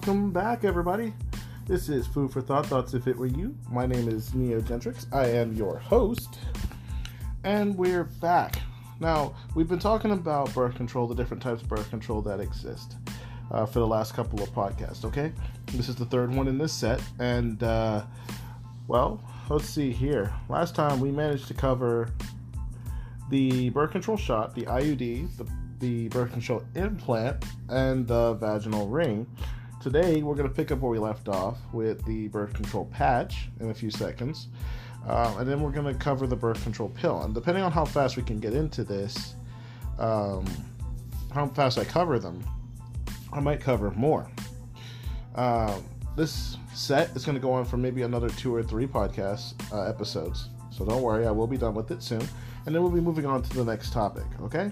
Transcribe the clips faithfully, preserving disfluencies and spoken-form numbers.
welcome back, everybody. This is Food for Thought, Thoughts If It Were You. My name is Neo Gentrix. I am your host, and we're back. Now, we've been talking about birth control, the different types of birth control that exist uh, for the last couple of podcasts, okay? This is the third one in this set, and, uh, well, let's see here. Last time we managed to cover the birth control shot, the I U D, the the birth control implant, and the vaginal ring. Today we're going to pick up where we left off with the birth control patch in a few seconds, uh, and then we're going to cover the birth control pill. And depending on how fast we can get into this, um, how fast I cover them, I might cover more. Um, this set is going to go on for maybe another two or three podcast uh, episodes, so don't worry, I will be done with it soon, and then we'll be moving on to the next topic, okay?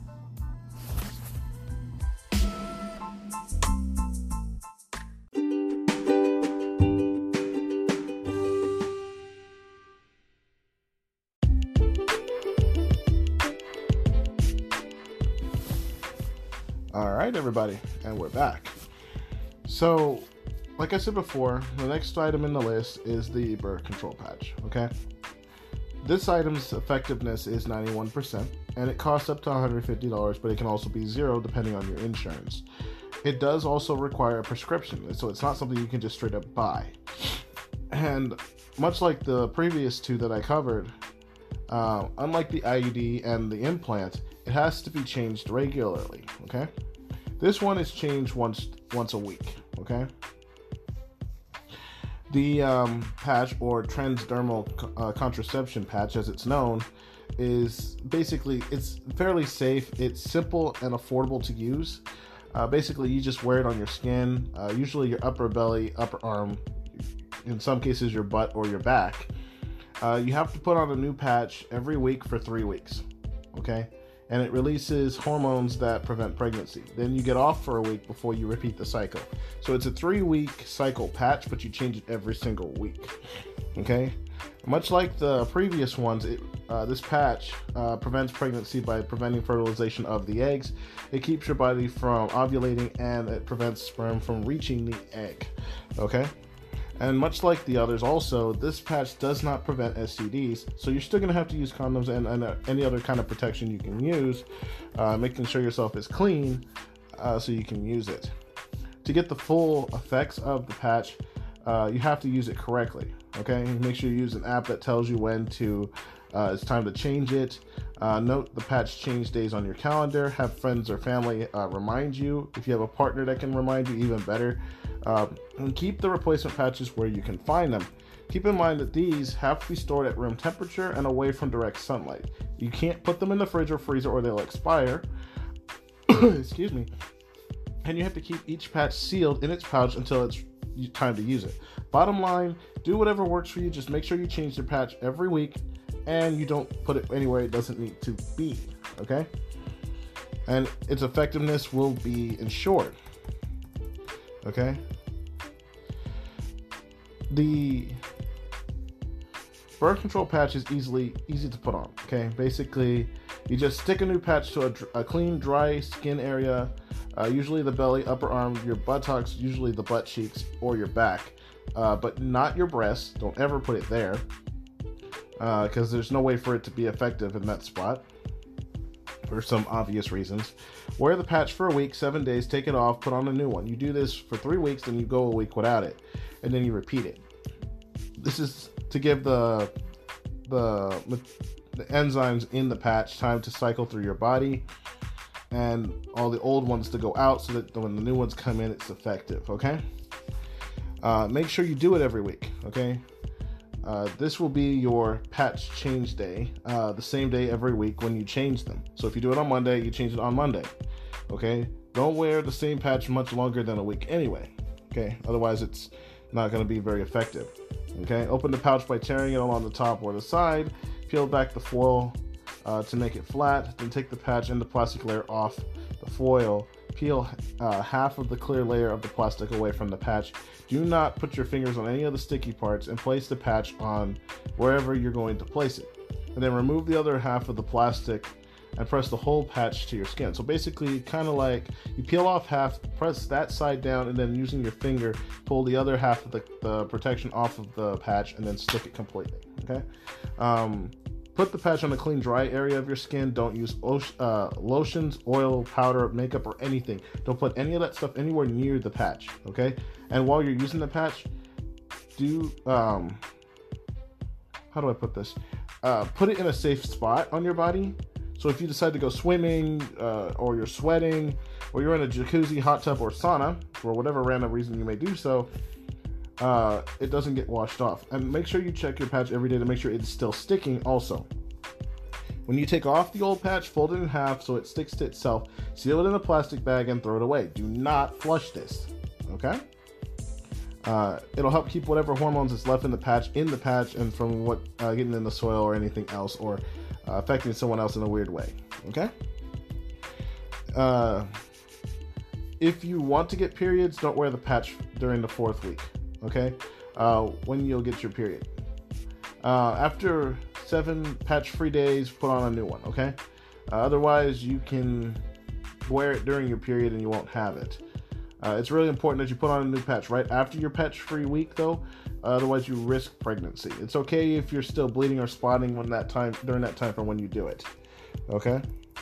Alright, everybody, and we're back. So, like I said before, the next item in the list is the birth control patch, okay? This item's effectiveness is ninety-one percent, and it costs up to one hundred fifty dollars, but it can also be zero depending on your insurance. It does also require a prescription, so it's not something you can just straight up buy. And much like the previous two that I covered, uh, unlike the I U D and the implant, it has to be changed regularly, okay? This one is changed once once a week, okay? The um, patch, or transdermal uh, contraception patch as it's known, is basically, it's fairly safe, it's simple and affordable to use. Uh, basically, you just wear it on your skin, uh, usually your upper belly, upper arm, in some cases your butt or your back. Uh, you have to put on a new patch every week for three weeks, okay? And it releases hormones that prevent pregnancy. Then you get off for a week before you repeat the cycle. So it's a three-week cycle patch, but you change it every single week, okay? Much like the previous ones, it, uh, this patch uh, prevents pregnancy by preventing fertilization of the eggs. It keeps your body from ovulating, and it prevents sperm from reaching the egg, okay? And much like the others also, this patch does not prevent S T Ds, so you're still going to have to use condoms and, and uh, any other kind of protection you can use, uh, making sure yourself is clean uh, so you can use it. To get the full effects of the patch, uh, you have to use it correctly, okay? Make sure you use an app that tells you when to, uh, it's time to change it. Uh, note the patch change days on your calendar. Have friends or family uh, remind you. If you have a partner that can remind you, even better. Um, and keep the replacement patches where you can find them. Keep in mind that these have to be stored at room temperature and away from direct sunlight. You can't put them in the fridge or freezer or they'll expire. Excuse me. And you have to keep each patch sealed in its pouch until it's time to use it. Bottom line, do whatever works for you. Just make sure you change the patch every week and you don't put it anywhere it doesn't need to be, okay? And its effectiveness will be ensured, okay? The birth control patch is easily easy to put on, okay? Basically, you just stick a new patch to a, a clean, dry skin area, uh, usually the belly, upper arm, your buttocks, usually the butt cheeks, or your back, uh, but not your breasts. Don't ever put it there, because uh, there's no way for it to be effective in that spot for some obvious reasons. Wear the patch for a week, seven days, take it off, put on a new one. You do this for three weeks, then you go a week without it, and then you repeat it. This is to give the the, the enzymes in the patch time to cycle through your body and all the old ones to go out so that when the new ones come in, it's effective, okay? Uh, make sure you do it every week, okay? Uh, this will be your patch change day, uh, the same day every week when you change them. So if you do it on Monday, you change it on Monday, okay? Don't wear the same patch much longer than a week anyway, okay? Otherwise, it's not going to be very effective, okay? Open the pouch by tearing it along the top or the side. Peel back the foil uh, to make it flat. Then take the patch and the plastic layer off the foil. Peel uh, half of the clear layer of the plastic away from the patch. Do not put your fingers on any of the sticky parts and place the patch on wherever you're going to place it. And then remove the other half of the plastic and press the whole patch to your skin. So basically, kind of like you peel off half, press that side down, and then using your finger, pull the other half of the, the protection off of the patch, and then stick it completely. Okay. Um, put the patch on a clean, dry area of your skin. Don't use uh, lotions, oil, powder, makeup, or anything. Don't put any of that stuff anywhere near the patch. Okay. And while you're using the patch, do um, how do I put this? Uh, put it in a safe spot on your body. So if you decide to go swimming, uh, or you're sweating, or you're in a jacuzzi, hot tub, or sauna, for whatever random reason you may do so, uh, it doesn't get washed off. And make sure you check your patch every day to make sure it's still sticking also. When you take off the old patch, fold it in half so it sticks to itself, seal it in a plastic bag, and throw it away. Do not flush this, okay? Uh, it'll help keep whatever hormones is left in the patch in the patch and from what uh, getting in the soil or anything else, or uh, affecting someone else in a weird way. Okay. Uh, if you want to get periods, don't wear the patch during the fourth week. Okay. Uh, when you'll get your period. Uh, after seven patch-free days, put on a new one. Okay. Uh, otherwise, you can wear it during your period and you won't have it. Uh, it's really important that you put on a new patch right after your patch-free week, though. Uh, otherwise, you risk pregnancy. It's okay if you're still bleeding or spotting when that time during that time from when you do it. Okay.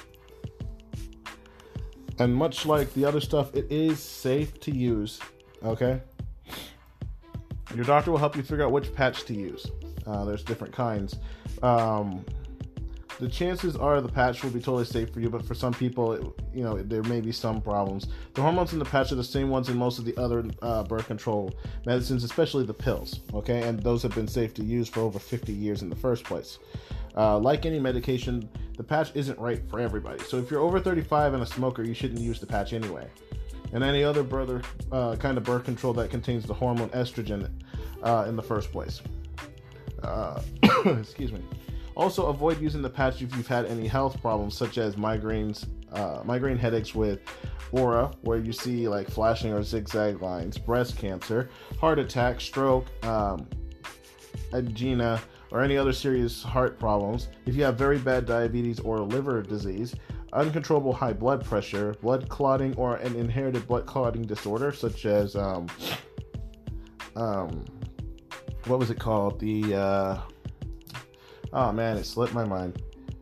And much like the other stuff, it is safe to use. Okay. Your doctor will help you figure out which patch to use. Uh, there's different kinds. Um, The chances are the patch will be totally safe for you, but for some people, it, you know, there may be some problems. The hormones in the patch are the same ones in most of the other uh, birth control medicines, especially the pills, okay? And those have been safe to use for over fifty years in the first place. Uh, like any medication, the patch isn't right for everybody. So if you're over thirty-five and a smoker, you shouldn't use the patch anyway. And any other brother, uh, kind of birth control that contains the hormone estrogen uh, in the first place. Uh, excuse me. Also, avoid using the patch if you've had any health problems, such as migraines, uh, migraine headaches with aura, where you see like flashing or zigzag lines, breast cancer, heart attack, stroke, um, angina, or any other serious heart problems. If you have very bad diabetes or liver disease, uncontrollable high blood pressure, blood clotting, or an inherited blood clotting disorder, such as um, um, what was it called? The uh, Oh man, it slipped my mind.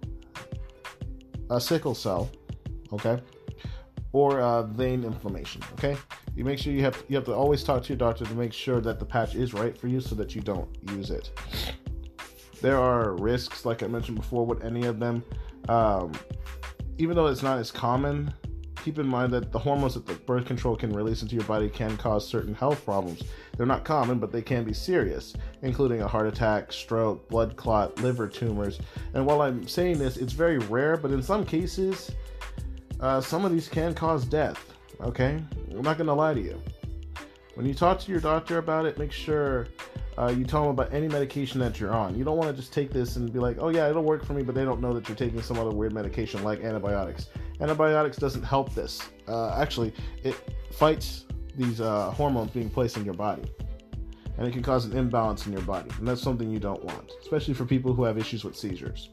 A sickle cell, okay, or uh, vein inflammation. Okay, you make sure you have you have to always talk to your doctor to make sure that the patch is right for you, so that you don't use it. There are risks, like I mentioned before, with any of them. Um, even though it's not as common, keep in mind that the hormones that the birth control can release into your body can cause certain health problems. They're not common, but they can be serious, including a heart attack, stroke, blood clot, liver tumors. And while I'm saying this, it's very rare, but in some cases, uh, some of these can cause death, okay? I'm not going to lie to you. When you talk to your doctor about it, make sure uh, you tell them about any medication that you're on. You don't want to just take this and be like, oh yeah, it'll work for me, but they don't know that you're taking some other weird medication like antibiotics. Antibiotics doesn't help this. Uh, actually, it fights these uh, hormones being placed in your body, and it can cause an imbalance in your body, and that's something you don't want, especially for people who have issues with seizures.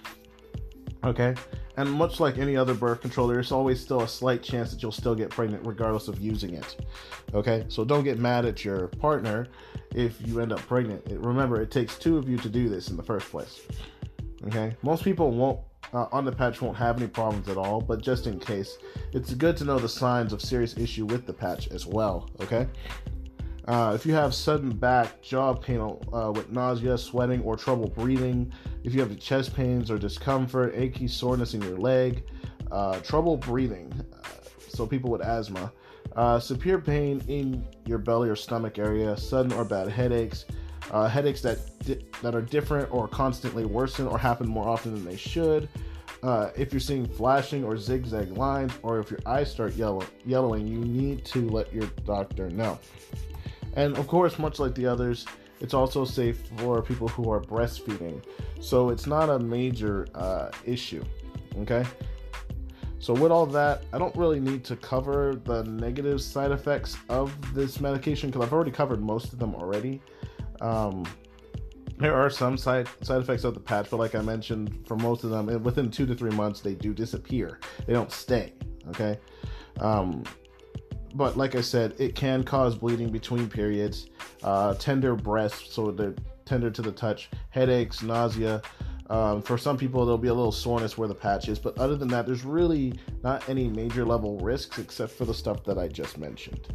Okay, and much like any other birth control, there's always still a slight chance that you'll still get pregnant regardless of using it. Okay, so don't get mad at your partner if you end up pregnant. It, remember, it takes two of you to do this in the first place. Okay, most people won't Uh, on the patch won't have any problems at all, but just in case, it's good to know the signs of serious issue with the patch as well, okay? Uh, if you have sudden back, jaw pain uh, with nausea, sweating, or trouble breathing, if you have chest pains or discomfort, achy soreness in your leg, uh, trouble breathing, uh, so people with asthma, uh, severe pain in your belly or stomach area, sudden or bad headaches, Uh, headaches that di- that are different or constantly worsen or happen more often than they should. Uh, if you're seeing flashing or zigzag lines, or if your eyes start yellow- yellowing, you need to let your doctor know. And of course, much like the others, it's also safe for people who are breastfeeding. So it's not a major uh, issue, okay? So with all that, I don't really need to cover the negative side effects of this medication because I've already covered most of them already. Um, There are some side side effects of the patch, but like I mentioned, for most of them, within two to three months, they do disappear. They don't stay. Okay. Um, but like I said, it can cause bleeding between periods, uh, tender breasts, so they're tender to the touch, headaches, nausea. Um, for some people, there'll be a little soreness where the patch is, but other than that, there's really not any major level risks except for the stuff that I just mentioned.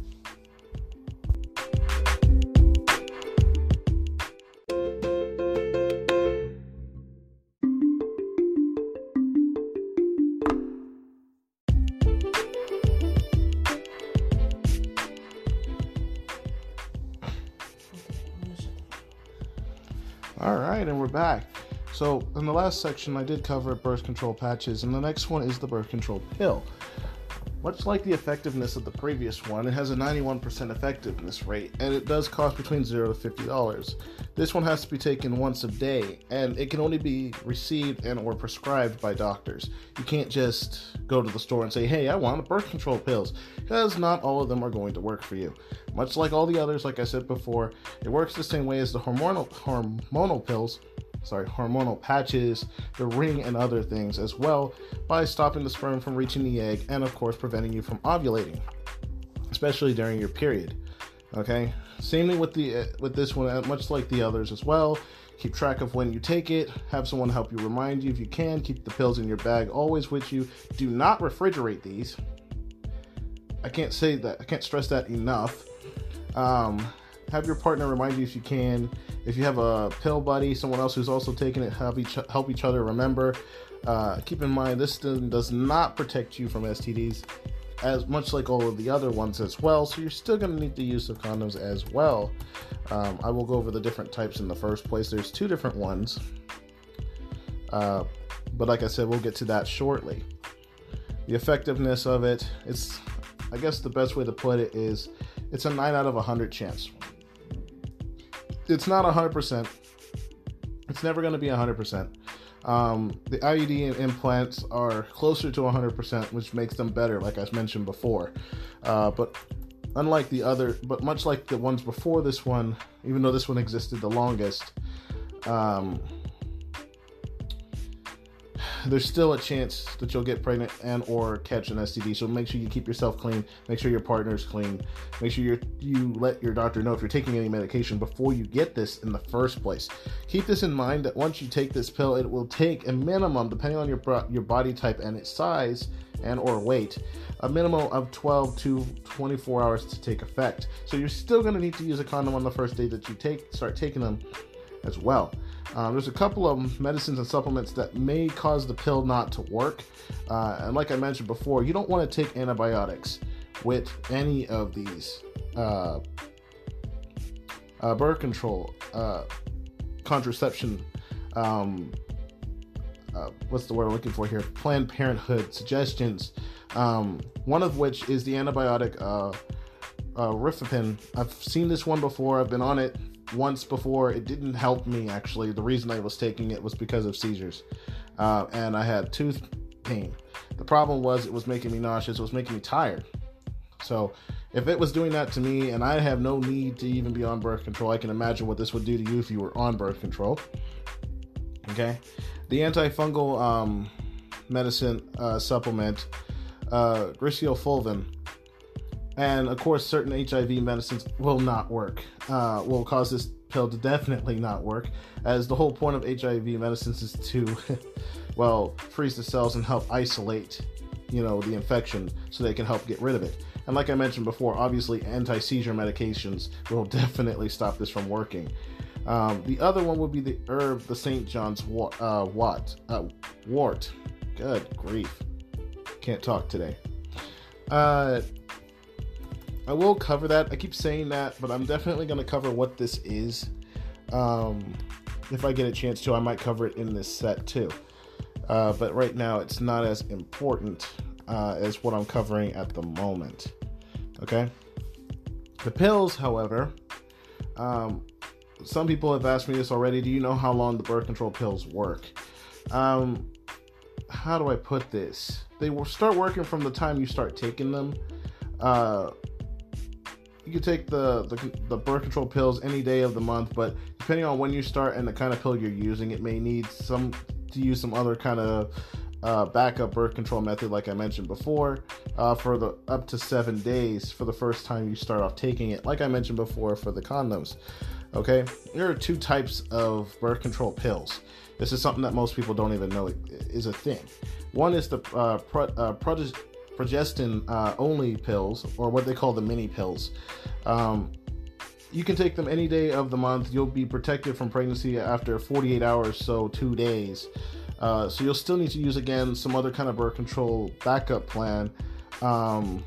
All right, and we're back. So in the last section, I did cover birth control patches, and the next one is the birth control pill. Much like the effectiveness of the previous one, it has a ninety-one percent effectiveness rate, and it does cost between zero to fifty dollars. This one has to be taken once a day, and it can only be received and or prescribed by doctors. You can't just go to the store and say, hey, I want birth control pills, because not all of them are going to work for you. Much like all the others, like I said before, it works the same way as the hormonal hormonal pills, sorry, hormonal patches, the ring, and other things as well, by stopping the sperm from reaching the egg and, of course, preventing you from ovulating, especially during your period. Okay, same thing with the uh, with this one, much like the others as well. Keep track of when you take it. Have someone help you remind you if you can. Keep the pills in your bag always with you. Do not refrigerate these. I can't say that. I can't stress that enough. Um, have your partner remind you if you can. If you have a pill buddy, someone else who's also taking it, help each, help each other remember. Uh, keep in mind, this does not protect you from S T Ds, as much like all of the other ones as well, so you're still going to need the use of condoms as well. Um, I will go over the different types in the first place. There's two different ones, uh, but like I said, we'll get to that shortly. The effectiveness of it, it's, I guess the best way to put it is, it's a nine out of one hundred chance. It's not one hundred percent. It's never going to be one hundred percent. Um, the I U D implants are closer to one hundred percent, which makes them better, like I mentioned before. Uh, but unlike the other, but much like the ones before this one, even though this one existed the longest, um, there's still a chance that you'll get pregnant and or catch an S T D. So make sure you keep yourself clean. Make sure your partner's clean. Make sure you you let your doctor know if you're taking any medication before you get this in the first place. Keep this in mind that once you take this pill, it will take a minimum, depending on your your body type and its size and or weight, a minimum of twelve to twenty-four hours to take effect. So you're still going to need to use a condom on the first day that you take start taking them as well. Um, there's a couple of medicines and supplements that may cause the pill not to work. Uh, and like I mentioned before, you don't want to take antibiotics with any of these uh, uh, birth control, uh, contraception, um, uh, what's the word I'm looking for here? Planned Parenthood suggestions. Um, one of which is the antibiotic uh, uh, Rifapin. I've seen this one before. I've been on it once before. It didn't help me, actually. The reason I was taking it was because of seizures, uh, and I had tooth pain. The problem was it was making me nauseous. It was making me tired. So if it was doing that to me, and I have no need to even be on birth control, I can imagine what this would do to you if you were on birth control. Okay, the antifungal um, medicine uh, supplement, uh, Griseofulvin, and of course, certain H I V medicines will not work, uh, will cause this pill to definitely not work, as the whole point of H I V medicines is to, well, freeze the cells and help isolate, you know, the infection so they can help get rid of it. And like I mentioned before, obviously anti-seizure medications will definitely stop this from working. Um, the other one would be the herb, the Saint John's wa- uh, Watt, uh, wort. Good grief. Can't talk today. Uh... I will cover that. I keep saying that, but I'm definitely going to cover what this is. Um, if I get a chance to, I might cover it in this set too. Uh, but right now, it's not as important uh, as what I'm covering at the moment. Okay? The pills, however, um, some people have asked me this already. Do you know how long the birth control pills work? Um, how do I put this? They will start working from the time you start taking them. Uh, You can take the, the the birth control pills any day of the month, but depending on when you start and the kind of pill you're using, it may need some to use some other kind of uh, backup birth control method, like I mentioned before, uh, for the up to seven days for the first time you start off taking it, like I mentioned before for the condoms. Okay, there are two types of birth control pills. This is something that most people don't even know is a thing. One is the uh, pro, uh, prog- progestin uh, only pills, or what they call the mini pills. Um, you can take them any day of the month. You'll be protected from pregnancy after forty-eight hours, so two days. Uh, so you'll still need to use, again, some other kind of birth control backup plan, um,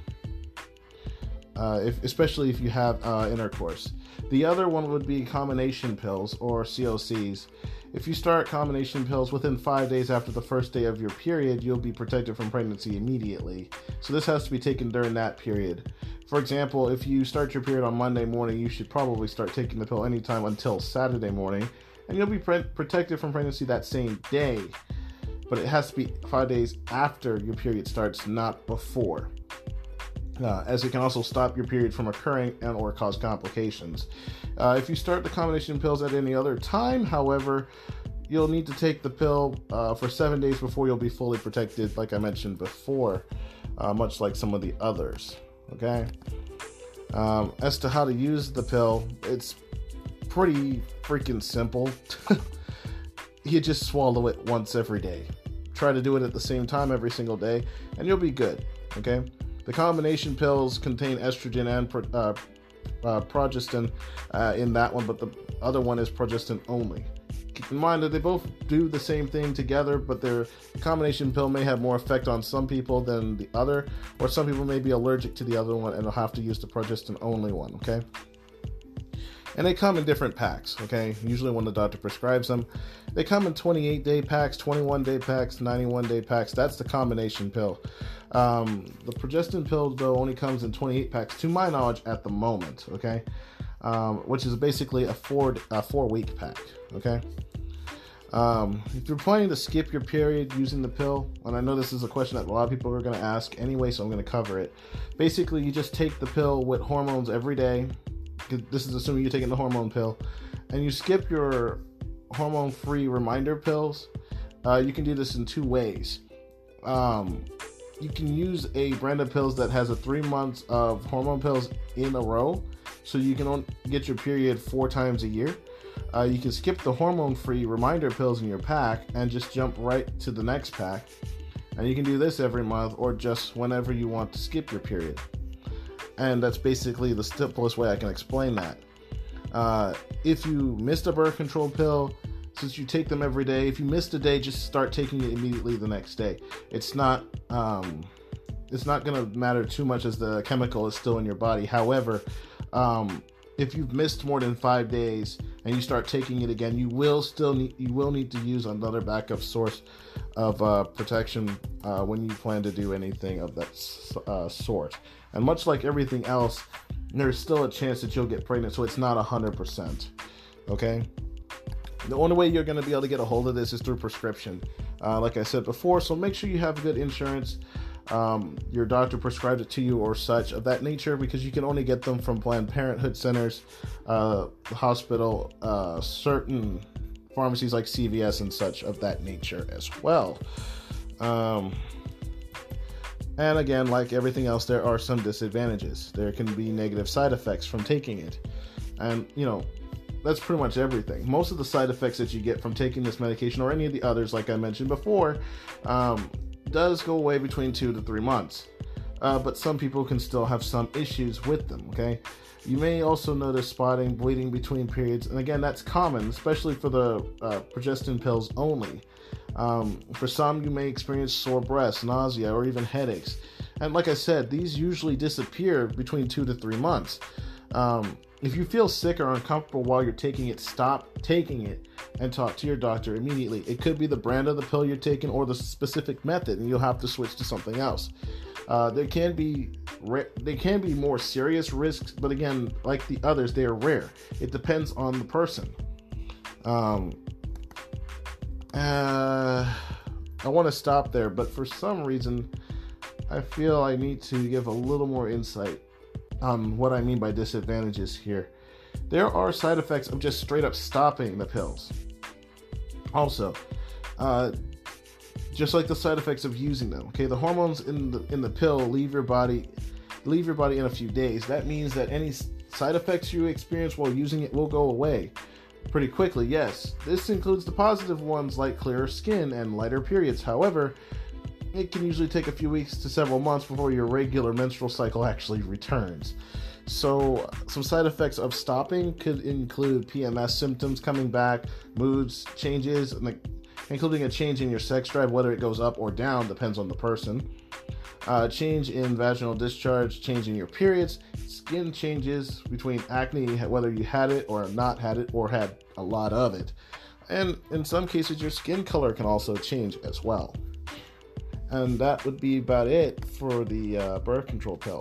uh, if, especially if you have uh, intercourse. The other one would be combination pills, or C O Cs. If you start combination pills within five days after the first day of your period, you'll be protected from pregnancy immediately. So this has to be taken during that period. For example, if you start your period on Monday morning, you should probably start taking the pill anytime until Saturday morning, and you'll be pre- protected from pregnancy that same day. But it has to be five days after your period starts, not before. Uh, as it can also stop your period from occurring and or cause complications. Uh, if you start the combination pills at any other time, however, you'll need to take the pill uh, for seven days before you'll be fully protected, like I mentioned before, uh, much like some of the others. Okay. Um, as to how to use the pill, it's pretty freaking simple. You just swallow it once every day. Try to do it at the same time every single day, and you'll be good. Okay. The combination pills contain estrogen and pro, uh, uh, progestin uh, in that one, but the other one is progestin only. Keep in mind that they both do the same thing together, but their the combination pill may have more effect on some people than the other, or some people may be allergic to the other one and they'll have to use the progestin only one, okay? And they come in different packs, okay? Usually when the doctor prescribes them. They come in twenty-eight day packs, twenty-one day packs, ninety-one day packs. That's the combination pill. Um, the progestin pill, though, only comes in twenty-eight packs, to my knowledge, at the moment, okay? Um, which is basically a four, a four-week pack, okay? Um, if you're planning to skip your period using the pill, and I know this is a question that a lot of people are going to ask anyway, so I'm going to cover it. Basically, you just take the pill with hormones every day. This is assuming you're taking the hormone pill, and you skip your hormone-free reminder pills. Uh, you can do this in two ways. Um, you can use a brand of pills that has a three months of hormone pills in a row, so you can get your period four times a year. Uh, you can skip the hormone-free reminder pills in your pack and just jump right to the next pack. And you can do this every month or just whenever you want to skip your period. And that's basically the simplest way I can explain that. Uh, if you missed a birth control pill, since you take them every day, if you missed a day, just start taking it immediately the next day. It's not um, it's not going to matter too much as the chemical is still in your body. However, um, if you've missed more than five days and you start taking it again, you will still need you will need to use another backup source of uh, protection uh, when you plan to do anything of that uh, sort. And much like everything else, there's still a chance that you'll get pregnant, so it's not one hundred percent. Okay? The only way you're going to be able to get a hold of this is through prescription, uh, like I said before, so make sure you have good insurance. Um, your doctor prescribed it to you or such of that nature, because you can only get them from Planned Parenthood centers, uh, hospital, uh, certain pharmacies like C V S and such of that nature as well. Um, and again, like everything else, there are some disadvantages. There can be negative side effects from taking it. And, you know, that's pretty much everything. Most of the side effects that you get from taking this medication, or any of the others, like I mentioned before, um, does go away between two to three months. Uh, but some people can still have some issues with them, okay? You may also notice spotting, bleeding between periods, and again, that's common, especially for the uh, progestin pills only. Um, for some, you may experience sore breasts, nausea, or even headaches. And like I said, these usually disappear between two to three months. Um, if you feel sick or uncomfortable while you're taking it, stop taking it and talk to your doctor immediately. It could be the brand of the pill you're taking or the specific method, and you'll have to switch to something else. Uh, there can be re- they can be more serious risks, but again, like the others, they are rare. It depends on the person. Um, uh, I want to stop there, but for some reason, I feel I need to give a little more insight on what I mean by disadvantages here. there are side effects of just straight up stopping the pills. Also, uh, just like the side effects of using them. Okay, the hormones in the in the pill leave your body leave your body in a few days. That means that any side effects you experience while using it will go away pretty quickly. Yes, this includes the positive ones like clearer skin and lighter periods. However, it can usually take a few weeks to several months before your regular menstrual cycle actually returns. So, some side effects of stopping could include P M S symptoms coming back, moods changes, including a change in your sex drive, whether it goes up or down, depends on the person. Uh, change in vaginal discharge, change in your periods, skin changes between acne, whether you had it or not had it, or had a lot of it. And in some cases, your skin color can also change as well. And that would be about it for the uh, birth control pill.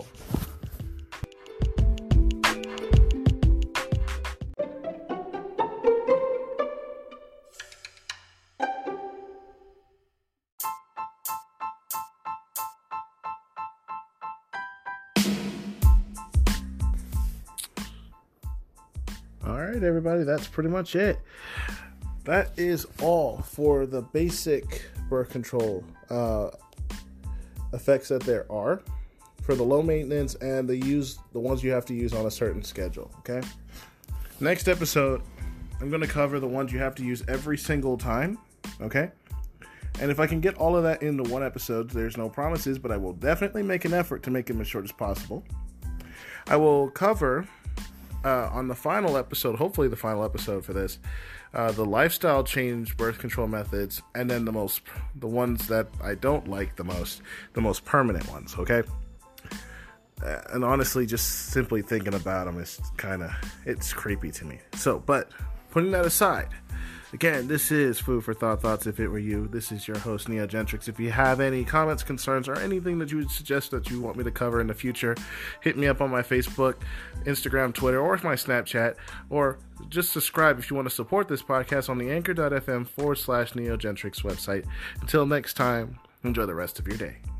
All right, everybody, that's pretty much it. That is all for the basic birth control uh, effects that there are for the low maintenance and the use the ones you have to use on a certain schedule. Okay. Next episode, I'm going to cover the ones you have to use every single time. Okay. And if I can get all of that into one episode, there's no promises, but I will definitely make an effort to make them as short as possible. I will cover uh, on the final episode, hopefully the final episode for this, Uh, the lifestyle change birth control methods, and then the most, the ones that I don't like the most, the most permanent ones, okay? Uh, and honestly, just simply thinking about them is kind of, it's creepy to me. So, but putting that aside, again, this is Food for Thought Thoughts. If it were you, this is your host, Neogentrix. If you have any comments, concerns, or anything that you would suggest that you want me to cover in the future, hit me up on my Facebook, Instagram, Twitter, or my Snapchat, or just subscribe if you want to support this podcast on the anchor.fm forward slash Neogentrix website. Until next time, enjoy the rest of your day.